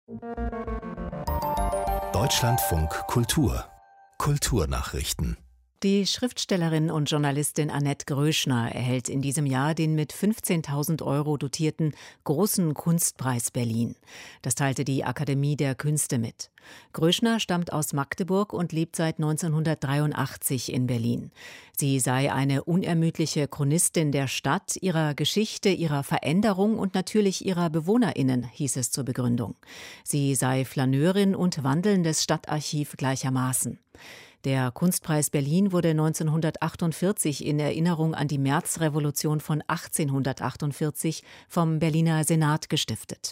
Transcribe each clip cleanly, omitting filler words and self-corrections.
Deutschlandfunk Kultur Kulturnachrichten. Die Schriftstellerin und Journalistin Annette Gröschner erhält in diesem Jahr den mit 15.000 € dotierten Großen Kunstpreis Berlin. Das teilte die Akademie der Künste mit. Gröschner stammt aus Magdeburg und lebt seit 1983 in Berlin. Sie sei eine unermüdliche Chronistin der Stadt, ihrer Geschichte, ihrer Veränderung und natürlich ihrer BewohnerInnen, hieß es zur Begründung. Sie sei Flaneurin und wandelndes Stadtarchiv gleichermaßen. Der Kunstpreis Berlin wurde 1948 in Erinnerung an die Märzrevolution von 1848 vom Berliner Senat gestiftet.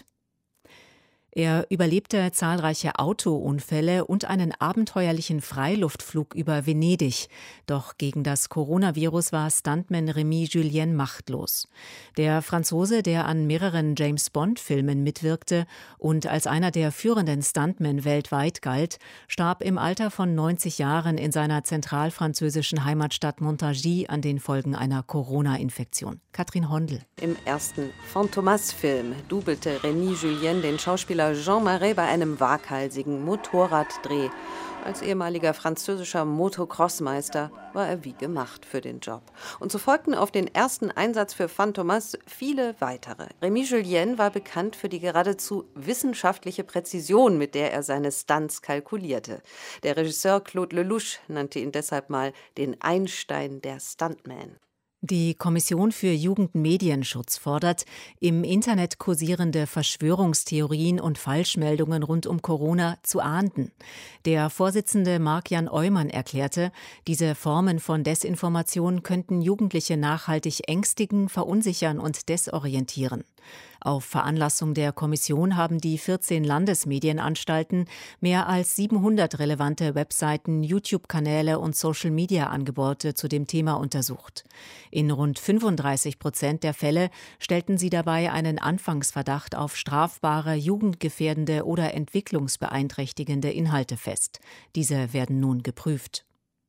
Er überlebte zahlreiche Autounfälle und einen abenteuerlichen Freiluftflug über Venedig. Doch gegen das Coronavirus war Stuntman Rémi Julien machtlos. Der Franzose, der an mehreren James-Bond-Filmen mitwirkte und als einer der führenden Stuntmen weltweit galt, starb im Alter von 90 Jahren in seiner zentralfranzösischen Heimatstadt Montargis an den Folgen einer Corona-Infektion. Katrin Hondel. Im ersten Fantomas-Film dubelte Rémi Julien den Schauspieler Jean Marais bei einem waghalsigen Motorraddreh. Als ehemaliger französischer Motocrossmeister war er wie gemacht für den Job. Und so folgten auf den ersten Einsatz für Fantomas viele weitere. Rémi Julien war bekannt für die geradezu wissenschaftliche Präzision, mit der er seine Stunts kalkulierte. Der Regisseur Claude Lelouch nannte ihn deshalb mal den Einstein der Stuntman. Die Kommission für Jugendmedienschutz fordert, im Internet kursierende Verschwörungstheorien und Falschmeldungen rund um Corona zu ahnden. Der Vorsitzende Marc-Jan Eumann erklärte, diese Formen von Desinformation könnten Jugendliche nachhaltig ängstigen, verunsichern und desorientieren. Auf Veranlassung der Kommission haben die 14 Landesmedienanstalten mehr als 700 relevante Webseiten, YouTube-Kanäle und Social-Media-Angebote zu dem Thema untersucht. In rund 35% der Fälle stellten sie dabei einen Anfangsverdacht auf strafbare, jugendgefährdende oder entwicklungsbeeinträchtigende Inhalte fest. Diese werden nun geprüft.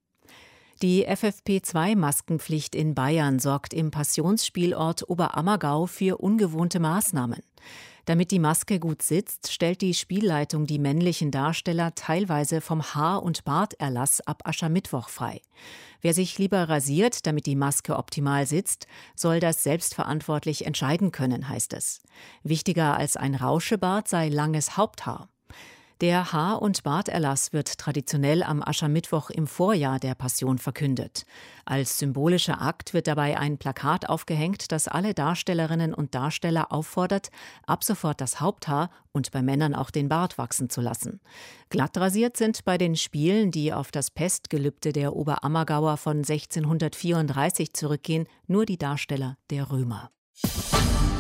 Die FFP2-Maskenpflicht in Bayern sorgt im Passionsspielort Oberammergau für ungewohnte Maßnahmen. Damit die Maske gut sitzt, stellt die Spielleitung die männlichen Darsteller teilweise vom Haar- und Barterlass ab Aschermittwoch frei. Wer sich lieber rasiert, damit die Maske optimal sitzt, soll das selbstverantwortlich entscheiden können, heißt es. Wichtiger als ein Rauschebart sei langes Haupthaar. Der Haar- und Barterlass wird traditionell am Aschermittwoch im Vorjahr der Passion verkündet. Als symbolischer Akt wird dabei ein Plakat aufgehängt, das alle Darstellerinnen und Darsteller auffordert, ab sofort das Haupthaar und bei Männern auch den Bart wachsen zu lassen. Glatt rasiert sind bei den Spielen, die auf das Pestgelübde der Oberammergauer von 1634 zurückgehen, nur die Darsteller der Römer.